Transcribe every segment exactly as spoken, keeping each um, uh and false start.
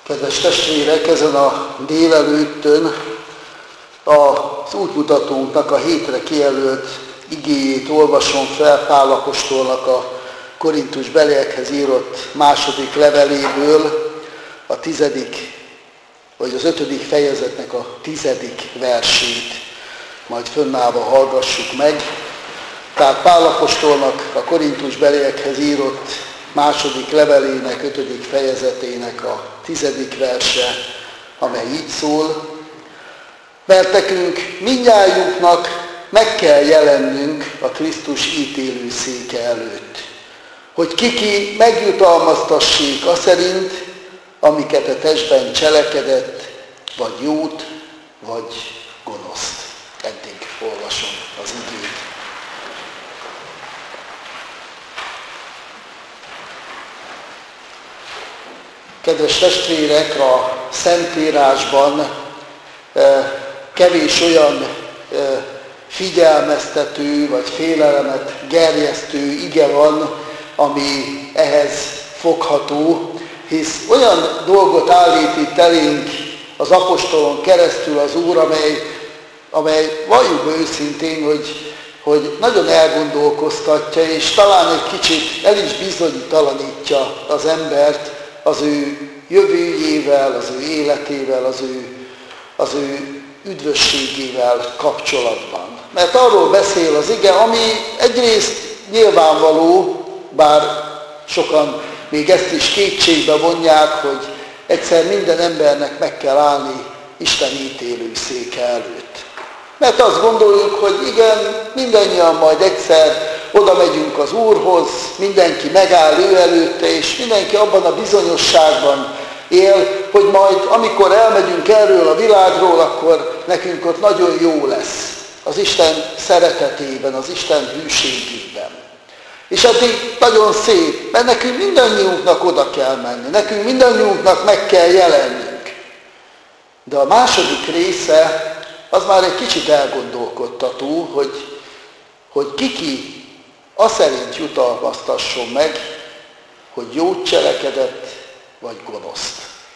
Kedves testvérek, ezen a délelőttön az útmutatónknak a hétre kijelölt igéjét olvasom fel Pál apostolnak a Korintus beliekhez írott második leveléből, a tizedik, vagy az ötödik fejezetnek a tizedik versét. Majd fönnállva hallgassuk meg. Tehát Pál apostolnak a Korintus beliekhez írott második levelének, ötödik fejezetének a tizedik verse, amely így szól: mert nekünk mindnyájunknak meg kell jelennünk a Krisztus ítélőszéke előtt, hogy kiki megjutalmaztassék aszerint, amiket a testben cselekedett, vagy jót, vagy gonoszt. Eddig olvasom az igét. Kedves testvérek, a Szentírásban kevés olyan figyelmeztető vagy félelemet gerjesztő ige van, ami ehhez fogható, hisz olyan dolgot állít itt elénk az apostolon keresztül az Úr, amely, amely valljuk be őszintén, hogy, hogy nagyon elgondolkoztatja, és talán egy kicsit el is bizonytalanítja az embert az ő jövőjével, az ő életével, az ő, az ő üdvösségével kapcsolatban. Mert arról beszél az ige, ami egyrészt nyilvánvaló, bár sokan még ezt is kétségbe vonják, hogy egyszer minden embernek meg kell állni Isten ítélőszéke előtt. Mert azt gondoljuk, hogy igen, mindannyian majd egyszer oda megyünk az Úrhoz, mindenki megáll ő előtte, és mindenki abban a bizonyosságban él, hogy majd amikor elmegyünk erről a világról, akkor nekünk ott nagyon jó lesz. Az Isten szeretetében, az Isten hűségében. És addig nagyon szép, mert nekünk mindannyiunknak oda kell menni, nekünk mindannyiunknak meg kell jelennünk. De a második része az már egy kicsit elgondolkodtató, hogy, hogy kiki azt szerint jutalmaztasson meg, hogy jót cselekedett, vagy gonoszt.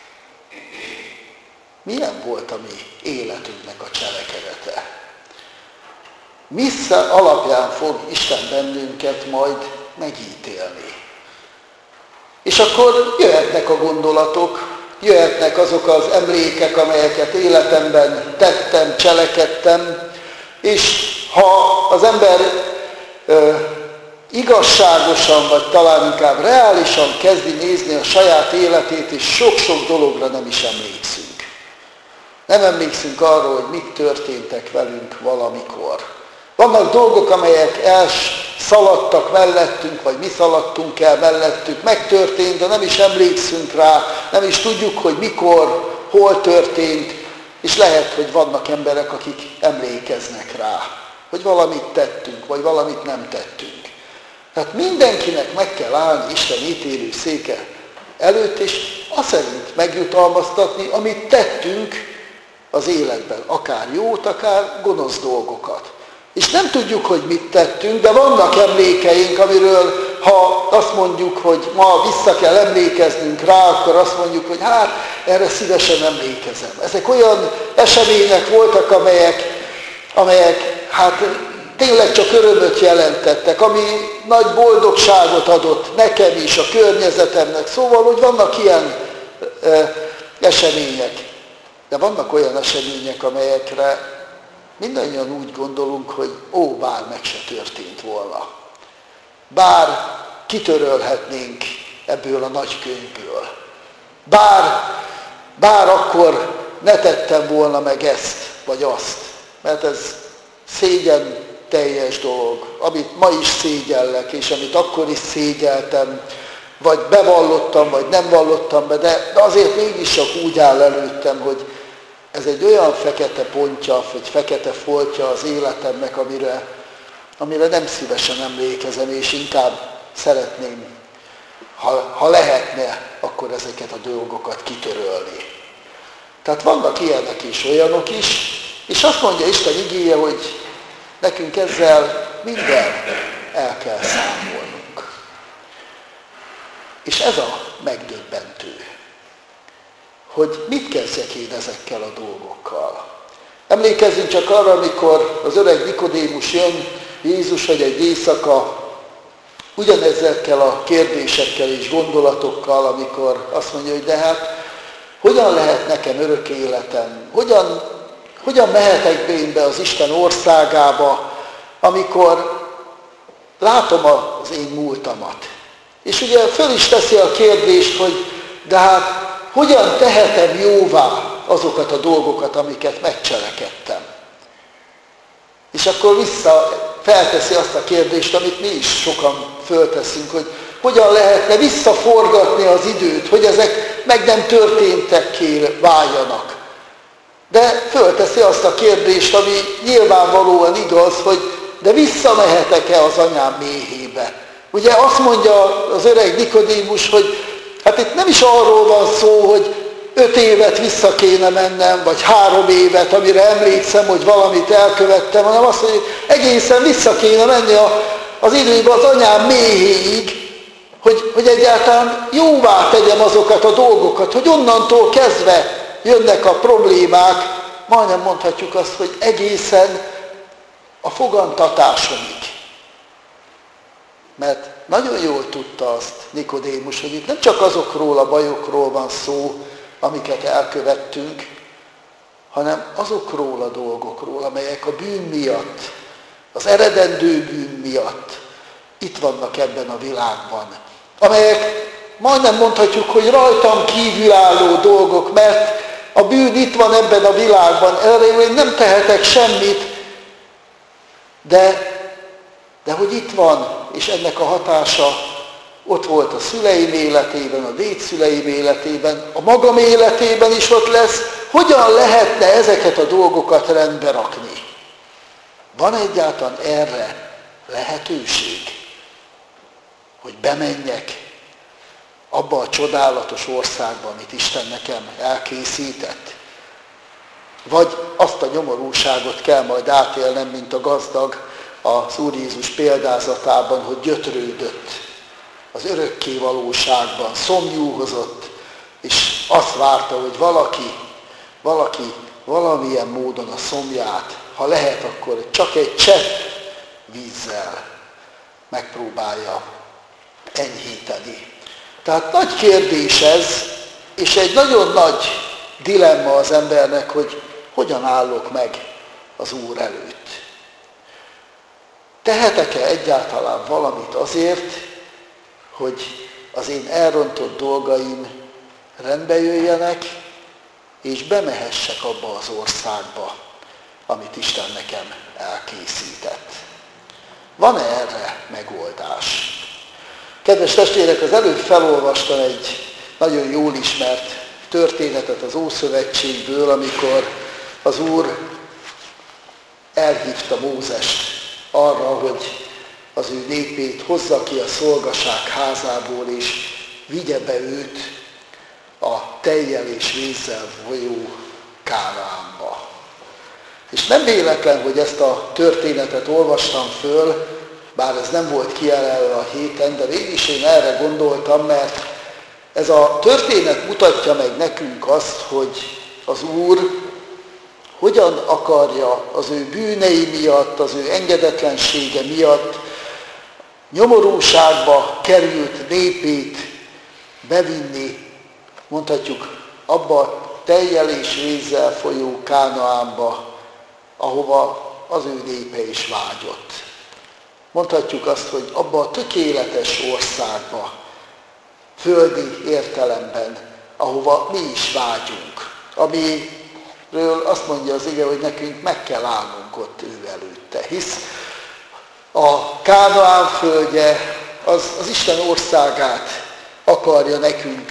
Milyen volt a mi életünknek a cselekedete? Mi alapján fog Isten bennünket majd megítélni? És akkor jöhetnek a gondolatok, jöhetnek azok az emlékek, amelyeket életemben tettem, cselekedtem, és ha az ember ö, igazságosan, vagy talán inkább reálisan kezdi nézni a saját életét, és sok-sok dologra nem is emlékszünk. Nem emlékszünk arról, hogy mik történtek velünk valamikor. Vannak dolgok, amelyek elszaladtak mellettünk, vagy mi szaladtunk el mellettük, megtörtént, de nem is emlékszünk rá, nem is tudjuk, hogy mikor, hol történt, és lehet, hogy vannak emberek, akik emlékeznek rá, hogy valamit tettünk, vagy valamit nem tettünk. Tehát mindenkinek meg kell állni Isten ítélő széke előtt, és azt szerint megjutalmaztatni, amit tettünk az életben, akár jót, akár gonosz dolgokat. És nem tudjuk, hogy mit tettünk, de vannak emlékeink, amiről ha azt mondjuk, hogy ma vissza kell emlékeznünk rá, akkor azt mondjuk, hogy hát erre szívesen emlékezem. Ezek olyan események voltak, amelyek, amelyek hát tényleg csak örömöt jelentettek, ami nagy boldogságot adott nekem is, a környezetemnek. Szóval, hogy vannak ilyen e, események. De vannak olyan események, amelyekre mindannyian úgy gondolunk, hogy ó, bár meg se történt volna. Bár kitörölhetnénk ebből a nagy könyvből. Bár, bár akkor ne tettem volna meg ezt, vagy azt. Mert ez szégyen teljes dolog, amit ma is szégyellek, és amit akkor is szégyeltem, vagy bevallottam, vagy nem vallottam be, de, de azért mégis csak úgy áll előttem, hogy ez egy olyan fekete pontja, vagy fekete foltja az életemnek, amire, amire nem szívesen emlékezem, és inkább szeretném, ha, ha lehetne, akkor ezeket a dolgokat kitörölni. Tehát vannak ilyenek és olyanok is, és azt mondja Isten igéje, hogy nekünk ezzel minden el kell számolnunk. És ez a megdöbbentő, hogy mit kezdjek én ezekkel a dolgokkal. Emlékezzünk csak arra, amikor az öreg Nikodémus jön Jézus, vagy egy éjszaka, ugyanezekkel a kérdésekkel és gondolatokkal, amikor azt mondja, hogy de hát hogyan lehet nekem örök életem? Hogyan, hogyan mehetek be én be az Isten országába, amikor látom az én múltamat? És ugye föl is teszi a kérdést, hogy de hát hogyan tehetem jóvá azokat a dolgokat, amiket megcselekedtem? És akkor vissza felteszi azt a kérdést, amit mi is sokan fölteszünk, hogy hogyan lehetne visszaforgatni az időt, hogy ezek meg nem történtekké váljanak. De fölteszi azt a kérdést, ami nyilvánvalóan igaz, hogy de visszamehetek-e az anyám méhébe? Ugye azt mondja az öreg Nikodémus, hogy hát itt nem is arról van szó, hogy öt évet vissza kéne mennem, vagy három évet, amire emlékszem, hogy valamit elkövettem, hanem azt mondja, hogy egészen vissza kéne menni az időben az anyám méhéig, hogy, hogy egyáltalán jóvá tegyem azokat a dolgokat, hogy onnantól kezdve jönnek a problémák, majdnem mondhatjuk azt, hogy egészen a fogantatásomig. Mert nagyon jól tudta azt Nikodémus, hogy itt nem csak azokról a bajokról van szó, amiket elkövettünk, hanem azokról a dolgokról, amelyek a bűn miatt, az eredendő bűn miatt itt vannak ebben a világban. Amelyek majdnem mondhatjuk, hogy rajtam kívülálló dolgok, mert a bűn itt van ebben a világban, erre én nem tehetek semmit, de, de hogy itt van, és ennek a hatása ott volt a szüleim életében, a dédszüleim életében, a magam életében is ott lesz, hogyan lehetne ezeket a dolgokat rendbe rakni? Van egyáltalán erre lehetőség, hogy bemenjek abba a csodálatos országba, amit Isten nekem elkészített? Vagy azt a nyomorúságot kell majd átélnem, mint a gazdag az Úr Jézus példázatában, hogy gyötrődött az örökké valóságban, szomjúhozott, és azt várta, hogy valaki, valaki valamilyen módon a szomját, ha lehet, akkor csak egy csepp vízzel megpróbálja enyhíteni. Tehát nagy kérdés ez, és egy nagyon nagy dilemma az embernek, hogy hogyan állok meg az Úr előtt. Tehetek-e egyáltalán valamit azért, hogy az én elrontott dolgaim rendbe jöjjenek, és bemehessek abba az országba, amit Isten nekem elkészített? Van-e erre megoldás? Kedves testvérek, az előbb felolvastam egy nagyon jól ismert történetet az Ószövetségből, amikor az Úr elhívta Mózest arra, hogy az ő népét hozza ki a szolgaság házából, és vigye be őt a tejjel és vízzel folyó Kánaánba. És nem véletlen, hogy ezt a történetet olvastam föl, bár ez nem volt kijelölve a héten, de mégis én erre gondoltam, mert ez a történet mutatja meg nekünk azt, hogy az Úr hogyan akarja az ő bűnei miatt, az ő engedetlensége miatt nyomorúságba került népét bevinni, mondhatjuk, abba a tejjel és vízzel folyó Kánaánba, ahova az ő népe is vágyott. Mondhatjuk azt, hogy abba a tökéletes országba, földi értelemben, ahova mi is vágyunk, amiről azt mondja az ige, hogy nekünk meg kell állnunk ott ő előtte, hisz a Kánaán földje az, az Isten országát akarja nekünk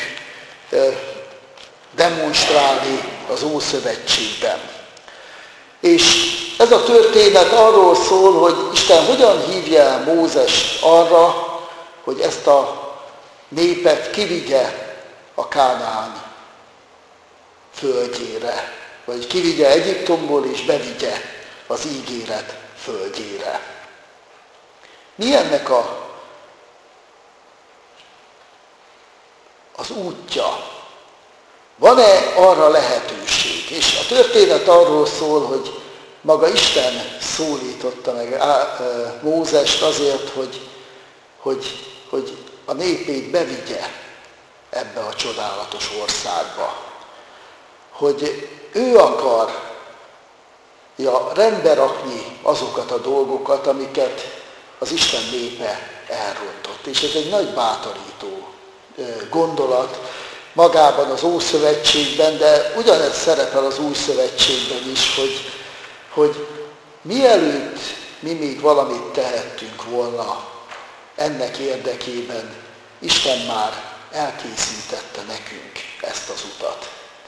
demonstrálni az Ószövetségben. És ez a történet arról szól, hogy Isten hogyan hívja el Mózest arra, hogy ezt a népet kivigye a Kánaán földjére, vagy kivigye Egyiptomból és bevigye az ígéret földjére. Mi ennek a, az útja? Van-e arra lehetőség? És a történet arról szól, hogy maga Isten szólította meg Mózest azért, hogy, hogy, hogy a népét bevigye ebbe a csodálatos országba. Hogy ő akarja rendbe rakni azokat a dolgokat, amiket az Isten népe elrontott. És ez egy nagy bátorító gondolat magában az Ószövetségben, de ugyanez szerepel az Új Szövetségben is, hogy, hogy mielőtt mi még valamit tehettünk volna ennek érdekében, Isten már elkészítette nekünk ezt az utat.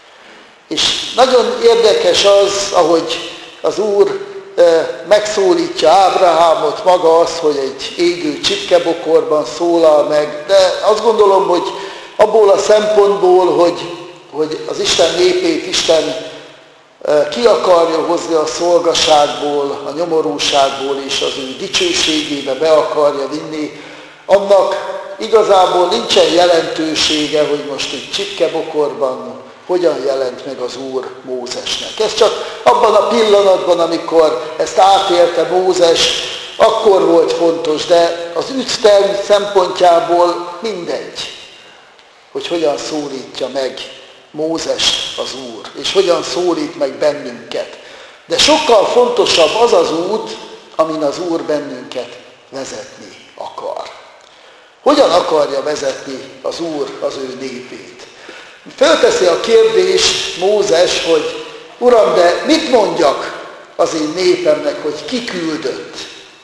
És nagyon érdekes az, ahogy az Úr megszólítja Ábrahámot, maga az, hogy egy égő csipkebokorban szólal meg, de azt gondolom, hogy abból a szempontból, hogy, hogy az Isten népét Isten ki akarja hozni a szolgaságból, a nyomorúságból és az ő dicsőségébe be akarja vinni, annak igazából nincsen jelentősége, hogy most egy csipkebokorban hogyan jelent meg az Úr Mózesnek. Ez csak abban a pillanatban, amikor ezt átélte Mózes, akkor volt fontos, de az ügyterv szempontjából mindegy, hogy hogyan szólítja meg Mózes az Úr, és hogyan szólít meg bennünket. De sokkal fontosabb az az út, amin az Úr bennünket vezetni akar. Hogyan akarja vezetni az Úr az ő népét? Fölteszi a kérdést Mózes, hogy Uram, de mit mondjak az én népemnek, hogy ki küldött?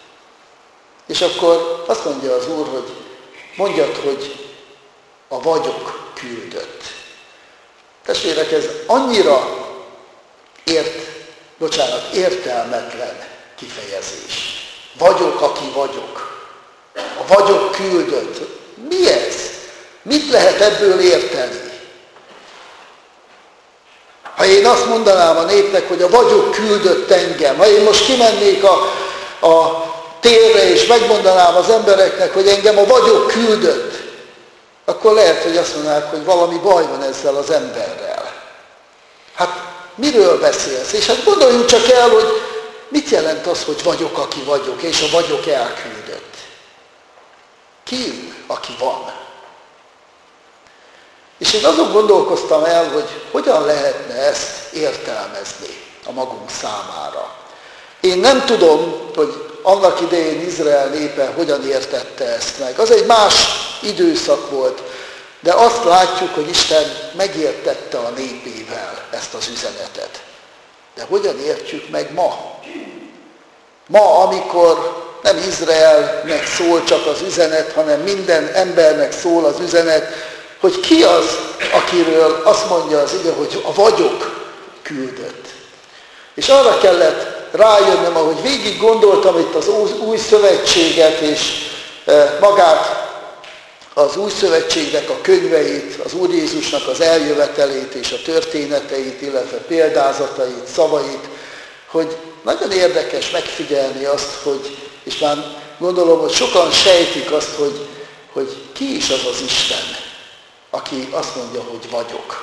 És akkor azt mondja az Úr, hogy mondjad, hogy a vagyok küldött. Testvérek, ez annyira ért, bocsánat, értelmetlen kifejezés. Vagyok, aki vagyok. A vagyok küldött. Mi ez? Mit lehet ebből érteni? Ha én azt mondanám a népnek, hogy a vagyok küldött engem, ha én most kimennék a, a térre és megmondanám az embereknek, hogy engem a vagyok küldött, akkor lehet, hogy azt mondanák, hogy valami baj van ezzel az emberrel. Hát miről beszélsz? És hát gondoljunk csak el, hogy mit jelent az, hogy vagyok, aki vagyok, és a vagyok elküldött. Ki ő, aki van? És én azon gondolkoztam el, hogy hogyan lehetne ezt értelmezni a magunk számára. Én nem tudom, hogy annak idején Izrael népe hogyan értette ezt meg. Az egy más időszak volt, de azt látjuk, hogy Isten megértette a népével ezt az üzenetet. De hogyan értjük meg ma? Ma, amikor nem Izraelnek szól csak az üzenet, hanem minden embernek szól az üzenet, hogy ki az, akiről azt mondja az ige, hogy a vagyok küldött. És arra kellett rájönnöm, ahogy végig gondoltam itt az új szövetséget, és magát az új szövetségnek a könyveit, az Úr Jézusnak az eljövetelét és a történeteit, illetve példázatait, szavait, hogy nagyon érdekes megfigyelni azt, hogy, és már gondolom, hogy sokan sejtik azt, hogy, hogy ki is az az Isten, aki azt mondja, hogy vagyok.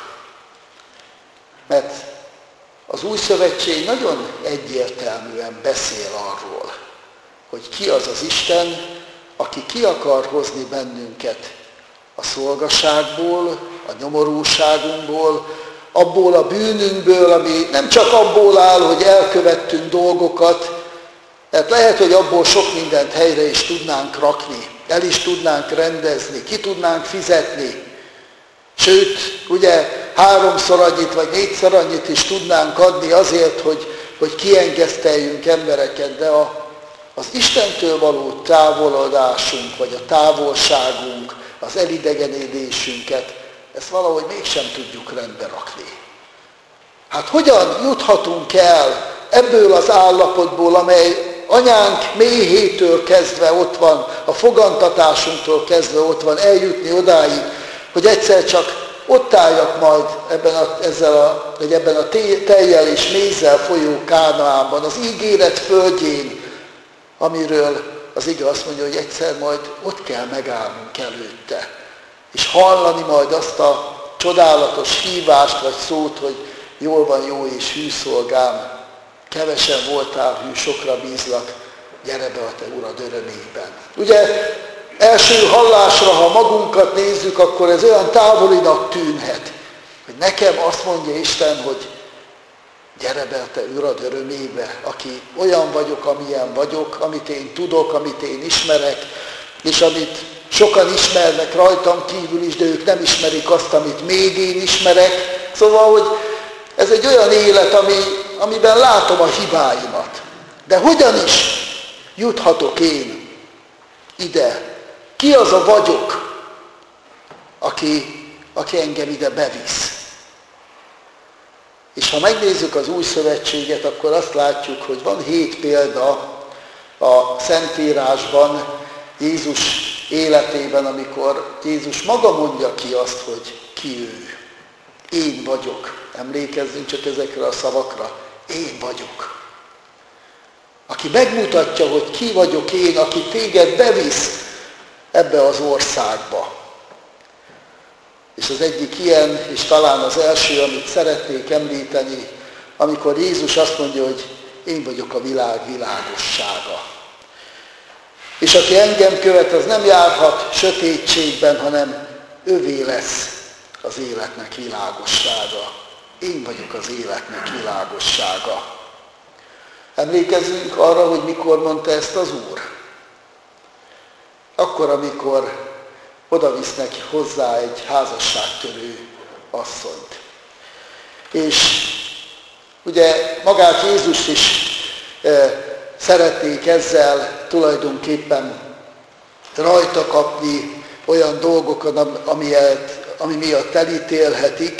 Mert az új szövetség nagyon egyértelműen beszél arról, hogy ki az az Isten, aki ki akar hozni bennünket a szolgaságból, a nyomorúságunkból, abból a bűnünkből, ami nem csak abból áll, hogy elkövettünk dolgokat, mert lehet, hogy abból sok mindent helyre is tudnánk rakni, el is tudnánk rendezni, ki tudnánk fizetni. Sőt, ugye háromszor annyit vagy négyszer annyit is tudnánk adni azért, hogy, hogy kiengeszteljünk embereket, de a, az Istentől való távolodásunk, vagy a távolságunk, az elidegenedésünket, ezt valahogy mégsem tudjuk rendbe rakni. Hát hogyan juthatunk el ebből az állapotból, amely anyánk méhétől kezdve ott van, a fogantatásunktól kezdve ott van, eljutni odáig, hogy egyszer csak ott álljak majd ebben a, ezzel a, vagy ebben a tejjel és mézzel folyó Kánaánban, az ígéret földjén, amiről az ige azt mondja, hogy egyszer majd ott kell megállnunk előtte, és hallani majd azt a csodálatos hívást vagy szót, hogy jól van, jó és hű szolgám, kevesen voltál hű, sokra bízlak, gyere be a te urad örömében. Ugye első hallásra, ha magunkat nézzük, akkor ez olyan távolinak tűnhet, hogy nekem azt mondja Isten, hogy gyere be a te urad örömébe, aki olyan vagyok, amilyen vagyok, amit én tudok, amit én ismerek, és amit sokan ismernek rajtam kívül is, de ők nem ismerik azt, amit még én ismerek. Szóval, hogy ez egy olyan élet, ami, amiben látom a hibáimat. De hogyan is juthatok én ide? Ki az a vagyok, aki, aki engem ide bevisz? És ha megnézzük az Új Szövetséget, akkor azt látjuk, hogy van hét példa a Szentírásban, Jézus életében, amikor Jézus maga mondja ki azt, hogy ki ő. Én vagyok. Emlékezzünk csak ezekre a szavakra. Én vagyok. Aki megmutatja, hogy ki vagyok én, aki téged bevisz ebbe az országba. És az egyik ilyen, és talán az első, amit szeretnék említeni, amikor Jézus azt mondja, hogy én vagyok a világ világossága. És aki engem követ, az nem járhat sötétségben, hanem övé lesz az életnek világossága. Én vagyok az életnek világossága. Emlékezzünk arra, hogy mikor mondta ezt az Úr? Akkor, amikor oda visznek hozzá egy házasságtörő asszonyt. És ugye magát Jézus is e, szeretnék ezzel tulajdonképpen rajta kapni olyan dolgokon, amilyet, ami miatt elítélhetik,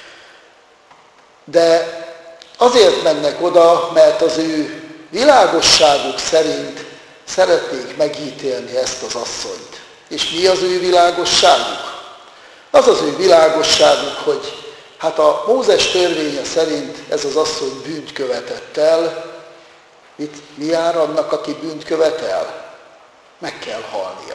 de azért mennek oda, mert az ő világosságuk szerint szeretnék megítélni ezt az asszonyt. És mi az ő világosságuk? Az az ő világosságuk, hogy hát a Mózes törvénye szerint ez az asszony bűnt követett el. Mit, mi jár annak, aki bűnt követel? Meg kell halnia.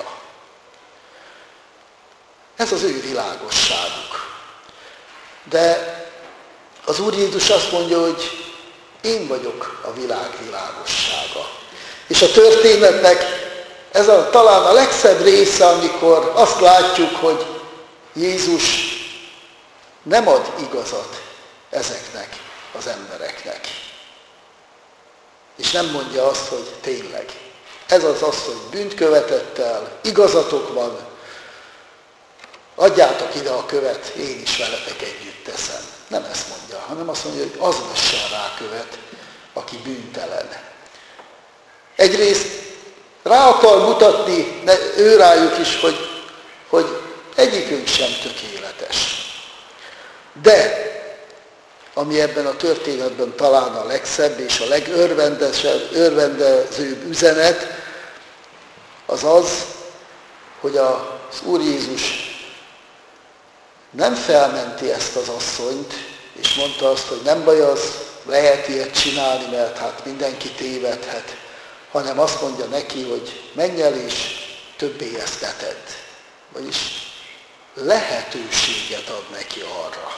Ez az ő világosságuk. De az Úr Jézus azt mondja, hogy én vagyok a világ világossága. És a történetnek ez a, talán a legszebb része, amikor azt látjuk, hogy Jézus nem ad igazat ezeknek az embereknek. És nem mondja azt, hogy tényleg, ez az asszony bűnt követett el, igazatok van, adjátok ide a követ, én is veletek együtt teszem. Nem ezt mondja, hanem azt mondja, hogy az vessen rá követ, aki bűntelen. Egyrészt rá akar mutatni ő rájuk is, hogy, hogy egyikünk sem tökéletes. De ami ebben a történetben talán a legszebb és a legörvendezőbb üzenet, az az, hogy az Úr Jézus nem felmenti ezt az asszonyt, és mondta azt, hogy nem baj, az lehet ilyet csinálni, mert hát mindenki tévedhet, hanem azt mondja neki, hogy menj el és többé ezt ne tedd. Vagyis lehetőséget ad neki arra.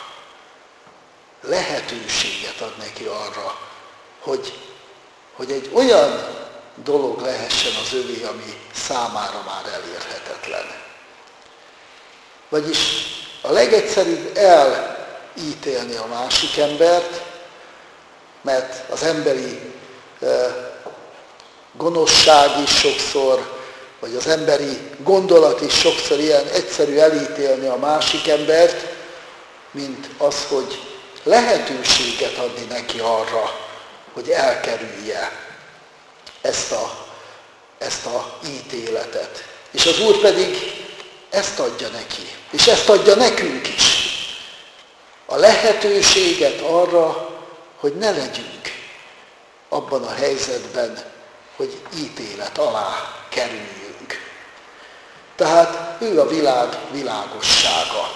Lehetőséget ad neki arra, hogy, hogy egy olyan dolog lehessen az övé, ami számára már elérhetetlen. Vagyis a legegyszerűbb elítélni a másik embert, mert az emberi eh, gonoszság is sokszor, vagy az emberi gondolat is sokszor ilyen egyszerű elítélni a másik embert, mint az, hogy lehetőséget adni neki arra, hogy elkerülje ezt a, ezt a ítéletet. És az Úr pedig ezt adja neki, és ezt adja nekünk is. A lehetőséget arra, hogy ne legyünk abban a helyzetben, hogy ítélet alá kerüljünk. Tehát ő a világ világossága.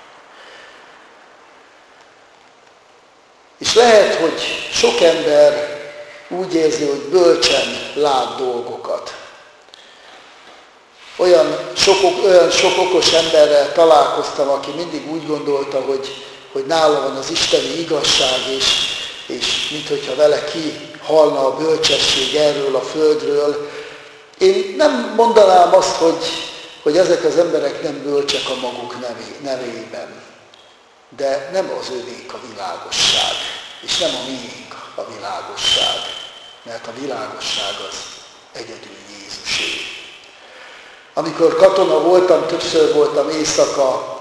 És lehet, hogy sok ember úgy érzi, hogy bölcsen lát dolgokat. Olyan sok, olyan sok okos emberrel találkoztam, aki mindig úgy gondolta, hogy, hogy nála van az isteni igazság, és, és minthogyha vele kihalna a bölcsesség erről a földről. Én nem mondanám azt, hogy, hogy ezek az emberek nem bölcsek a maguk nevé, nevében, de nem az övék a világosság, és nem a miénk a világosság, mert a világosság az egyedül Jézusé. Amikor katona voltam, többször voltam éjszaka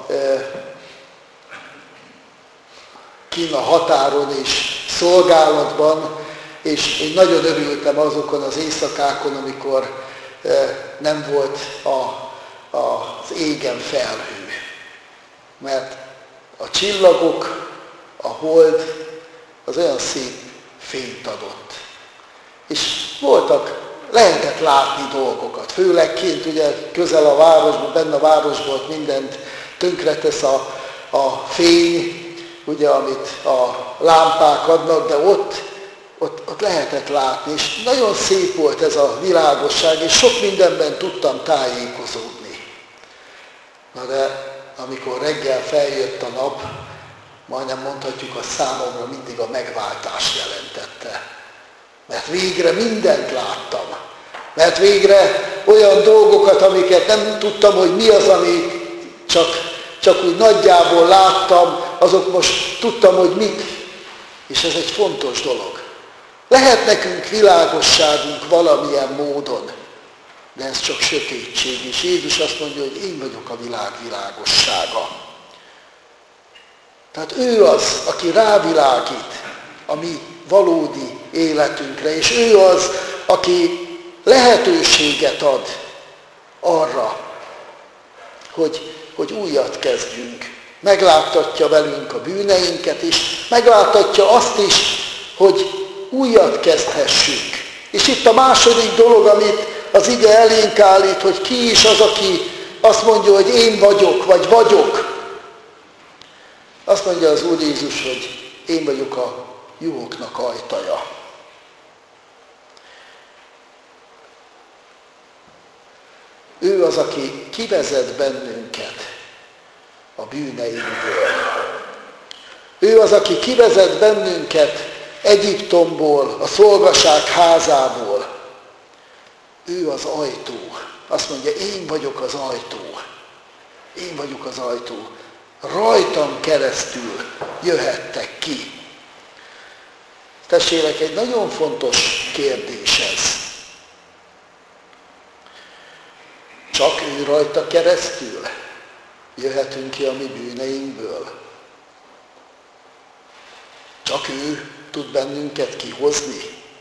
kín a határon és szolgálatban, és én nagyon örültem azokon az éjszakákon, amikor nem volt a, a, az égen felhő. Mert a csillagok, a hold, az olyan szép fényt adott. És voltak, lehetett látni dolgokat, főleg kint, ugye közel a városban, benne a városban mindent tönkretesz a, a fény, ugye, amit a lámpák adnak, de ott, ott, ott lehetett látni, és nagyon szép volt ez a világosság, és sok mindenben tudtam tájékozódni. Na de amikor reggel feljött a nap, majdnem mondhatjuk, a számomra mindig a megváltást jelentette. Mert végre mindent láttam. Mert végre olyan dolgokat, amiket nem tudtam, hogy mi az, amit csak, csak úgy nagyjából láttam, azok most tudtam, hogy mit. És ez egy fontos dolog. Lehet nekünk világosságunk valamilyen módon, de ez csak sötétség. És Jézus azt mondja, hogy én vagyok a világ világossága. Tehát ő az, aki rávilágít a mi valódi életünkre, és ő az, aki lehetőséget ad arra, hogy, hogy újat kezdjünk. Megláttatja velünk a bűneinket is, megláttatja azt is, hogy újat kezdhessünk. És itt a második dolog, amit az ige elénk állít, hogy ki is az, aki azt mondja, hogy én vagyok, vagy vagyok. Azt mondja az Úr Jézus, hogy én vagyok a juhoknak ajtaja. Ő az, aki kivezet bennünket a bűneinkből. Ő az, aki kivezet bennünket Egyiptomból, a szolgaság házából. Ő az ajtó. Azt mondja, én vagyok az ajtó. Én vagyok az ajtó. Rajtam keresztül jöhettek ki. Testvérek, egy nagyon fontos kérdés ez. Csak ő rajta keresztül jöhetünk ki a mi bűneinkből. Csak ő tud bennünket kihozni.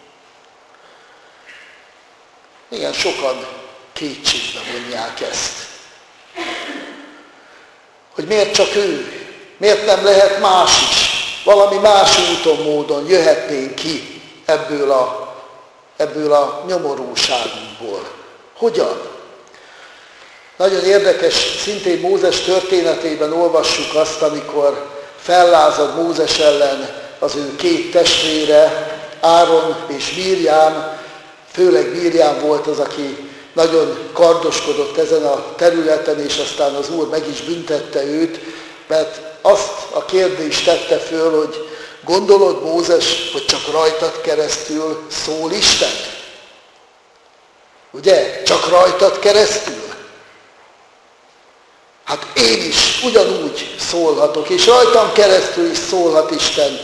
Igen, sokan kétségbe vonják ezt. Hogy miért csak ő? Miért nem lehet más is? Valami más úton, módon jöhetnénk ki ebből a, ebből a nyomorúságunkból. Hogyan? Nagyon érdekes, szintén Mózes történetében olvassuk azt, amikor fellázad Mózes ellen az ő két testvére, Áron és Mirjám, főleg Mirjám volt az, aki nagyon kardoskodott ezen a területen, és aztán az Úr meg is büntette őt, mert azt a kérdést tette föl, hogy gondolod, Mózes, hogy csak rajtad keresztül szól Isten? Ugye? Csak rajtad keresztül? Hát én is ugyanúgy szólhatok, és rajtam keresztül is szólhat Isten.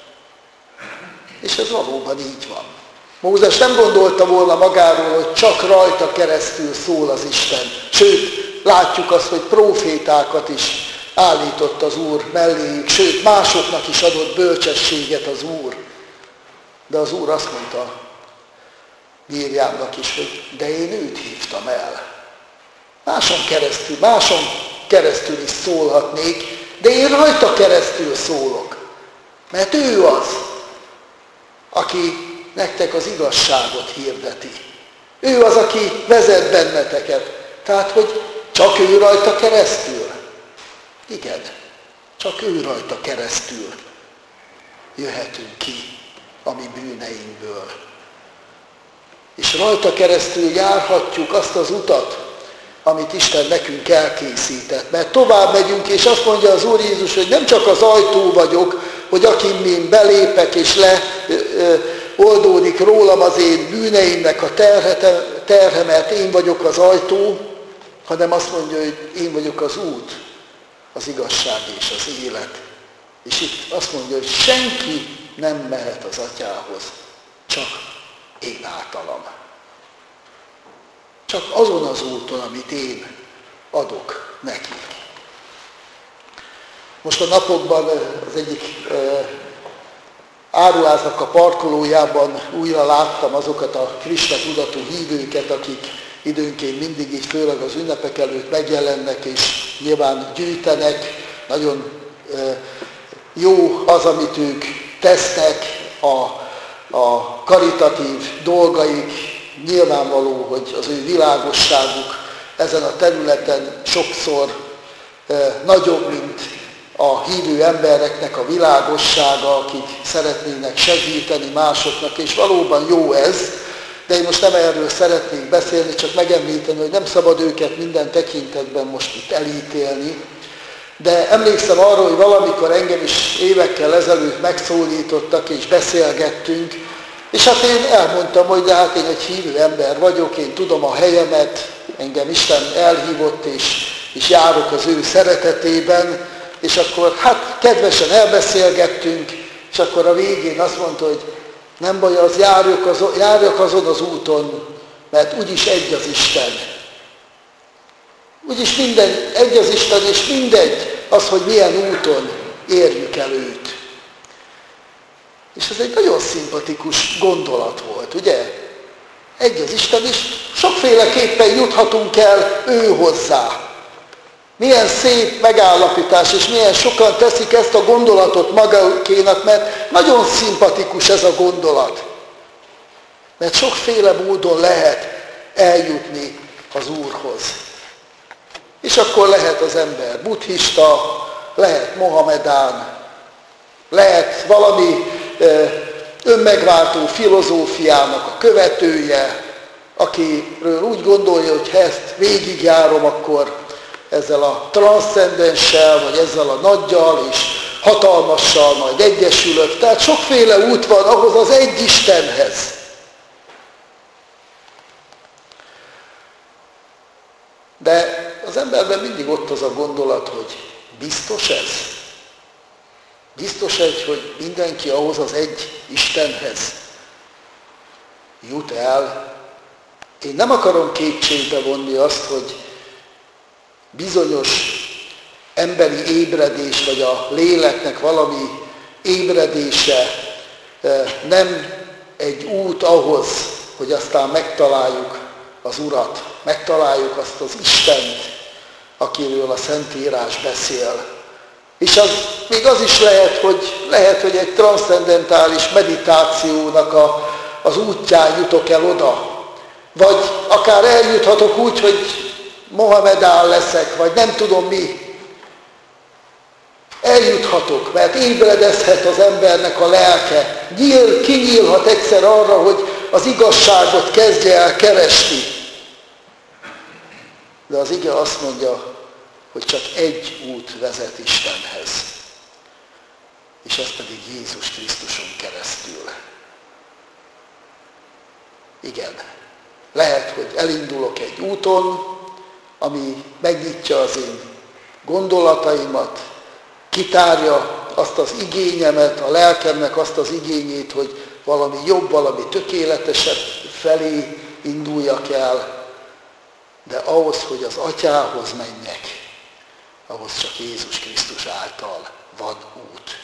És ez valóban így van. Mózes nem gondolta volna magáról, hogy csak rajta keresztül szól az Isten. Sőt, látjuk azt, hogy prófétákat is állított az Úr melléjük, sőt, másoknak is adott bölcsességet az Úr. De az Úr azt mondta Mirjámnak is, hogy de én őt hívtam el. Máson keresztül, máson keresztül is szólhatnék, de én rajta keresztül szólok. Mert ő az, aki nektek az igazságot hirdeti. Ő az, aki vezet benneteket. Tehát, hogy csak ő rajta keresztül? Igen, csak ő rajta keresztül jöhetünk ki a mi bűneinkből. És rajta keresztül járhatjuk azt az utat, amit Isten nekünk elkészített. Mert tovább megyünk, és azt mondja az Úr Jézus, hogy nem csak az ajtó vagyok, hogy akin én belépek, és leoldódik rólam az én bűneimnek a terhe, terhe, mert én vagyok az ajtó, hanem azt mondja, hogy én vagyok az út, az igazság és az élet. És itt azt mondja, hogy senki nem mehet az Atyához, csak én általam. Csak azon az úton, amit én adok neki. Most a napokban az egyik áruháznak a parkolójában újra láttam azokat a Krishna tudatú hívőket, akik időnként mindig így, főleg az ünnepek előtt megjelennek, és nyilván gyűjtenek. Nagyon jó az, amit ők tesznek, a, a karitatív dolgaik. Nyilvánvaló, hogy az ő világosságuk ezen a területen sokszor nagyobb, mint a hívő embereknek a világossága, akik szeretnének segíteni másoknak, és valóban jó ez, de én most nem erről szeretnék beszélni, csak megemlíteni, hogy nem szabad őket minden tekintetben most itt elítélni, de emlékszem arra, hogy valamikor engem is évekkel ezelőtt megszólítottak, és beszélgettünk, és hát én elmondtam, hogy de hát én egy hívő ember vagyok, én tudom a helyemet, engem Isten elhívott, és, és járok az ő szeretetében, és akkor hát kedvesen elbeszélgettünk, és akkor a végén azt mondta, hogy nem baj, az járjak, az, járjak azon az úton, mert úgyis egy az Isten. Úgyis minden, egy az Isten, és mindegy az, hogy milyen úton érjük el őt. És ez egy nagyon szimpatikus gondolat volt, ugye? Egy az Isten, és sokféleképpen juthatunk el ő hozzá. Milyen szép megállapítás, és milyen sokan teszik ezt a gondolatot magukénak, mert nagyon szimpatikus ez a gondolat. Mert sokféle módon lehet eljutni az Úrhoz. És akkor lehet az ember buddhista, lehet mohamedán, lehet valami önmegváltó filozófiának a követője, akiről úgy gondolja, hogy ha ezt végigjárom, akkor ezzel a transzcendenssel, vagy ezzel a nagyjal és hatalmassal majd egyesülök. Tehát sokféle út van ahhoz az egy Istenhez. De az emberben mindig ott az a gondolat, hogy biztos ez? Biztos ez, hogy mindenki ahhoz az egy Istenhez jut el? Én nem akarom kétségbe vonni azt, hogy bizonyos emberi ébredés, vagy a léleknek valami ébredése nem egy út ahhoz, hogy aztán megtaláljuk az Urat, megtaláljuk azt az Istent, akiről a Szentírás beszél. És az, még az is lehet, hogy, lehet, hogy egy transzcendentális meditációnak a, az útján jutok el oda. Vagy akár eljuthatok úgy, hogy mohamedán leszek, vagy nem tudom mi. Eljuthatok, mert ébredezhet az embernek a lelke. Nyíl, kinyílhat egyszer arra, hogy az igazságot kezdje el keresni. De az ige azt mondja, hogy csak egy út vezet Istenhez. És ez pedig Jézus Krisztuson keresztül. Igen, lehet, hogy elindulok egy úton, ami megnyitja az én gondolataimat, kitárja azt az igényemet, a lelkemnek azt az igényét, hogy valami jobb, valami tökéletesebb felé induljak el, de ahhoz, hogy az Atyához menjek, ahhoz csak Jézus Krisztus által van út.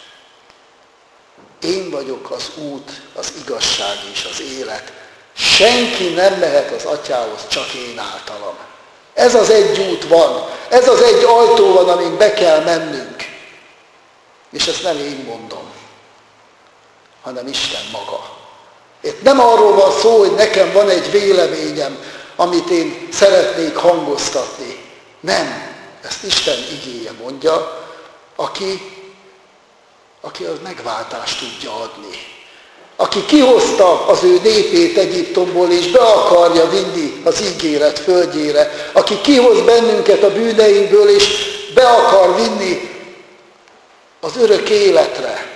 Én vagyok az út, az igazság és az élet. Senki nem mehet az Atyához, csak én általam. Ez az egy út van, ez az egy ajtó van, amin be kell mennünk. És ezt nem én mondom, hanem Isten maga. Itt nem arról van szó, hogy nekem van egy véleményem, amit én szeretnék hangoztatni. Nem, ezt Isten igéje mondja, aki, aki a megváltást tudja adni. aki kihozta az ő népét Egyiptomból, és be akarja vinni az ígéret földjére, aki kihoz bennünket a bűneinkből, és be akar vinni az örök életre.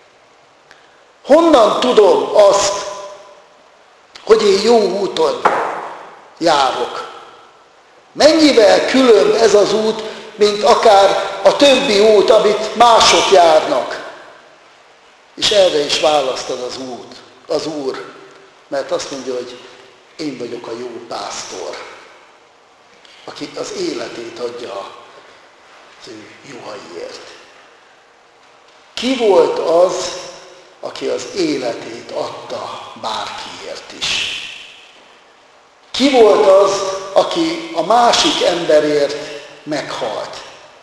Honnan tudom azt, hogy én jó úton járok? Mennyivel különb ez az út, mint akár a többi út, amit mások járnak? És erre is választad az út, az Úr, mert azt mondja, hogy én vagyok a jó pásztor, aki az életét adja az ő juhaiért. Ki volt az, aki az életét adta bárkiért is? Ki volt az, aki a másik emberért meghalt?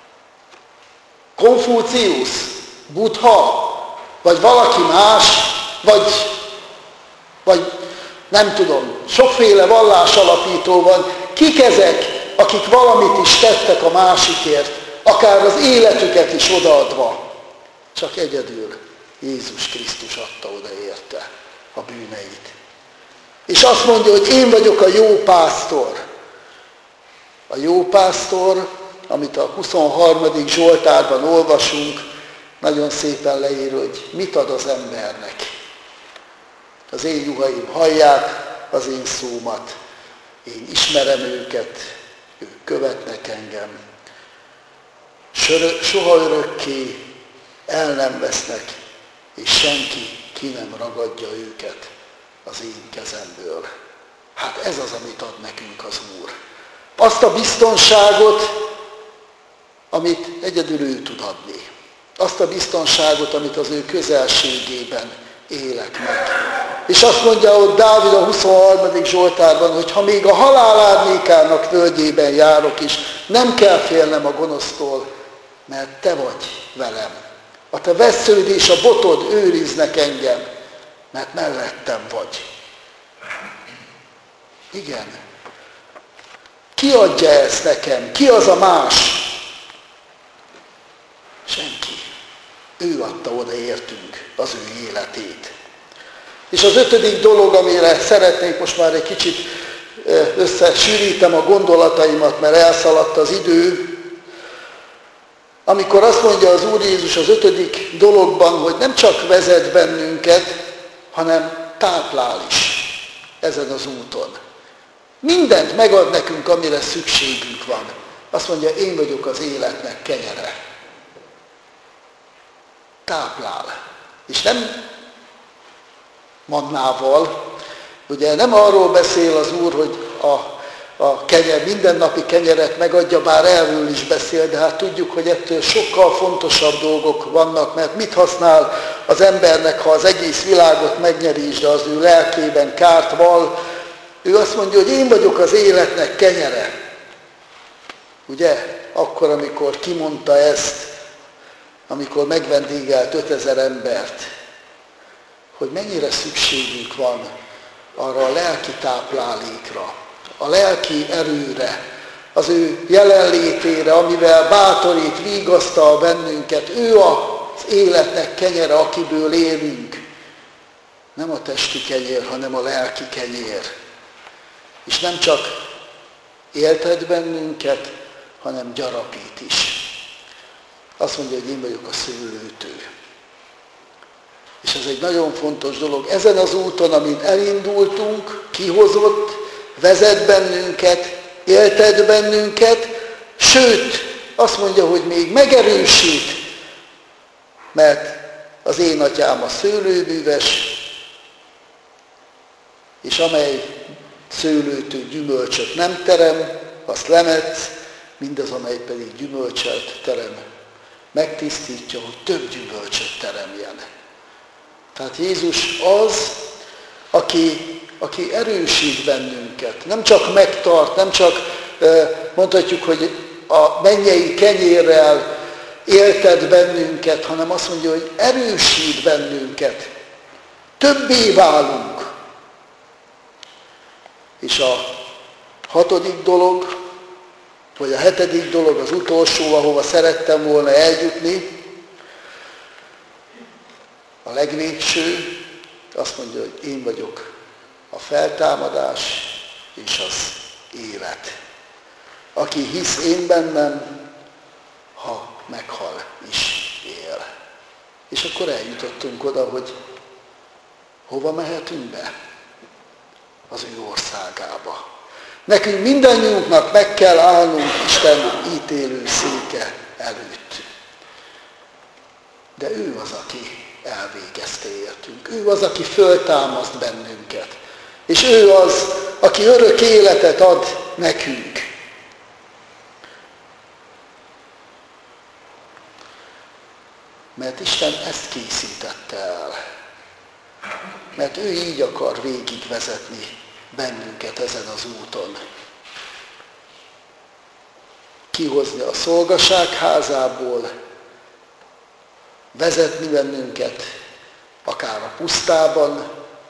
Konfúciusz? Buddha? Vagy valaki más? Vagy, vagy nem tudom, sokféle vallásalapító van. Kik ezek, akik valamit is tettek a másikért, akár az életüket is odaadva? Csak egyedül Jézus Krisztus adta oda érte a bűneit. És azt mondja, hogy én vagyok a jó pásztor. A jó pásztor, amit a huszonharmadik Zsoltárban olvasunk, nagyon szépen leír, hogy mit ad az embernek. Az én juhaim hallják az én szómat, én ismerem őket, ők követnek engem. Soha örökké el nem vesznek, és senki ki nem ragadja őket az én kezemből. Hát ez az, amit ad nekünk az Úr. Azt a biztonságot, amit egyedül ő tud adni. Azt a biztonságot, amit az ő közelségében élek meg. És azt mondja ott Dávid a huszonharmadik Zsoltárban, hogy ha még a halál árnyékának völgyében járok is, nem kell félnem a gonosztól, mert te vagy velem. A te vessződ és a botod őriznek engem, mert mellettem vagy. Igen. Ki adja ezt nekem? Ki az a más? Senki. Ő adta oda értünk az ő életét. És az ötödik dolog, amire szeretnék most már egy kicsit összesűrítem a gondolataimat, mert elszaladt az idő, amikor azt mondja az Úr Jézus az ötödik dologban, hogy nem csak vezet bennünket, hanem táplál is ezen az úton. Mindent megad nekünk, amire szükségünk van. Azt mondja, én vagyok az életnek kenyere. Táplál. És nem mannával, ugye nem arról beszél az Úr, hogy a a kenyer, mindennapi kenyeret megadja, bár erről is beszél, de hát tudjuk, hogy ettől sokkal fontosabb dolgok vannak, mert mit használ az embernek, ha az egész világot megnyeri is, de az ő lelkében kárt val. Ő azt mondja, hogy én vagyok az életnek kenyere. Ugye? Akkor, amikor kimondta ezt, amikor megvendégelt ötezer embert, hogy mennyire szükségünk van arra a lelki táplálékra, a lelki erőre, az ő jelenlétére, amivel bátorít, vigasztal bennünket. Ő az életnek kenyere, akiből élünk. Nem a testi kenyér, hanem a lelki kenyér. És nem csak éltet bennünket, hanem gyarapít is. Azt mondja, hogy én vagyok a szőlőtő. És ez egy nagyon fontos dolog. Ezen az úton, amin elindultunk, kihozott, vezet bennünket, éltet bennünket, sőt, azt mondja, hogy még megerősít, mert az én atyám a szőlőműves, és amely szőlőtől gyümölcsöt nem terem, azt lemetsz, mindaz, amely pedig gyümölcsöt terem, megtisztítja, hogy több gyümölcsöt teremjen. Tehát Jézus az, aki aki erősít bennünket, nem csak megtart, nem csak mondhatjuk, hogy a mennyei kenyérrel éltet bennünket, hanem azt mondja, hogy erősít bennünket, többé válunk. És a hatodik dolog, vagy a hetedik dolog, az utolsó, ahova szerettem volna eljutni, a legvégső, azt mondja, hogy én vagyok a feltámadás és az élet. Aki hisz én bennem, ha meghal is él. És akkor eljutottunk oda, hogy hova mehetünk be? Az ő országába. Nekünk mindannyiunknak meg kell állnunk Isten ítélő széke előtt. De ő az, aki elvégezte értünk. Ő az, aki föltámaszt bennünket. És ő az, aki örök életet ad nekünk. Mert Isten ezt készítette el. Mert ő így akar végigvezetni bennünket ezen az úton. Kihozni a szolgaság házából, vezetni bennünket, akár a pusztában,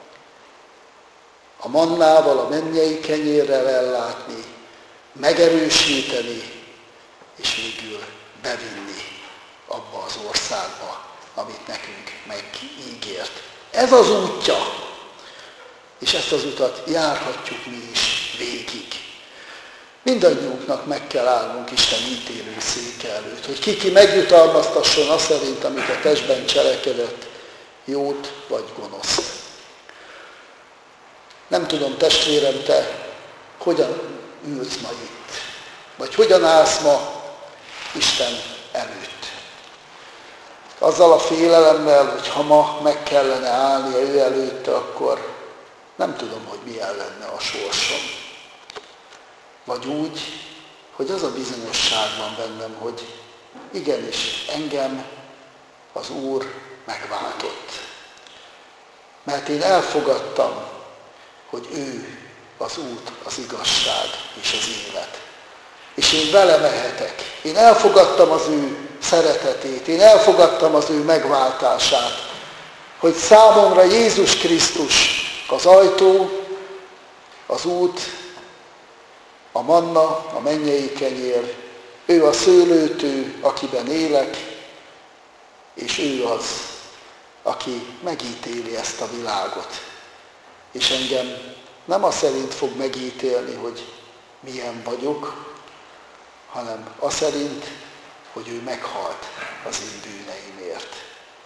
a mannával, a mennyei kenyérrel ellátni, megerősíteni, és végül bevinni abba az országba, amit nekünk megígért. Ez az útja, és ezt az utat járhatjuk mi is végig. Mindannyiunknak meg kell állnunk Isten ítélő széke előtt, hogy ki ki megjutalmaztasson azt szerint, amit a testben cselekedett, jót vagy gonoszt. Nem tudom, testvérem, te hogyan ülsz ma itt, vagy hogyan állsz ma Isten előtt. Azzal a félelemmel, hogy ha ma meg kellene állnia ő előtte, akkor nem tudom, hogy milyen lenne a sorsom. Vagy úgy, hogy az a bizonyosság van bennem, hogy igenis engem az Úr megváltott. Mert én elfogadtam, hogy ő az út, az igazság és az élet. És én vele mehetek. Én elfogadtam az ő szeretetét, én elfogadtam az ő megváltását, hogy számomra Jézus Krisztus az ajtó, az út, a manna, a mennyei kenyér, ő a szőlőtő, akiben élek, és ő az, aki megítéli ezt a világot. És engem nem az szerint fog megítélni, hogy milyen vagyok, hanem az szerint, hogy ő meghalt az én bűneimért.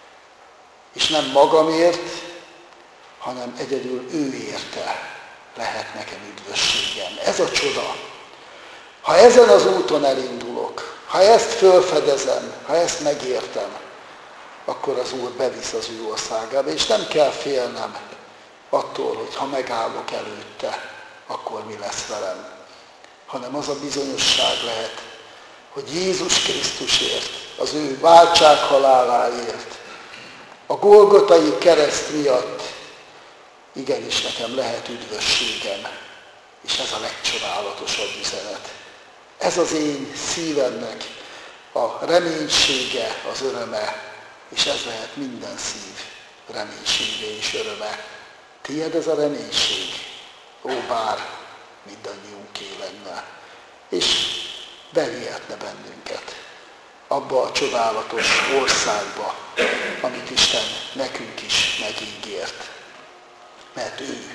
És nem magamért, hanem egyedül ő érte lehet nekem üdvösségem. Ez a csoda. Ha ezen az úton elindulok, ha ezt felfedezem, ha ezt megértem, akkor az Úr bevisz az ő országába, és nem kell félnem attól, hogy ha megállok előtte, akkor mi lesz velem. Hanem az a bizonyosság lehet, hogy Jézus Krisztusért, az ő váltsághaláláért, a Golgotai kereszt miatt igenis nekem lehet üdvösségem, és ez a legcsodálatosabb üzenet. Ez az én szívemnek a reménysége, az öröme, és ez lehet minden szív reménysége és öröme. Tied ez a reménység? Ó, bár mindannyiunké lenne. És bevihetne bennünket abba a csodálatos országba, amit Isten nekünk is megígért. Mert ő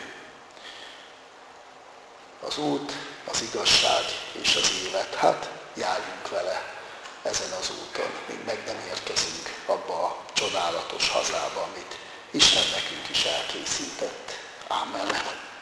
az út, az igazság és az élet. Hát járjunk vele ezen az úton, míg meg nem érkezünk abba a csodálatos hazába, amit Isten nekünk is elkészített. Ámen.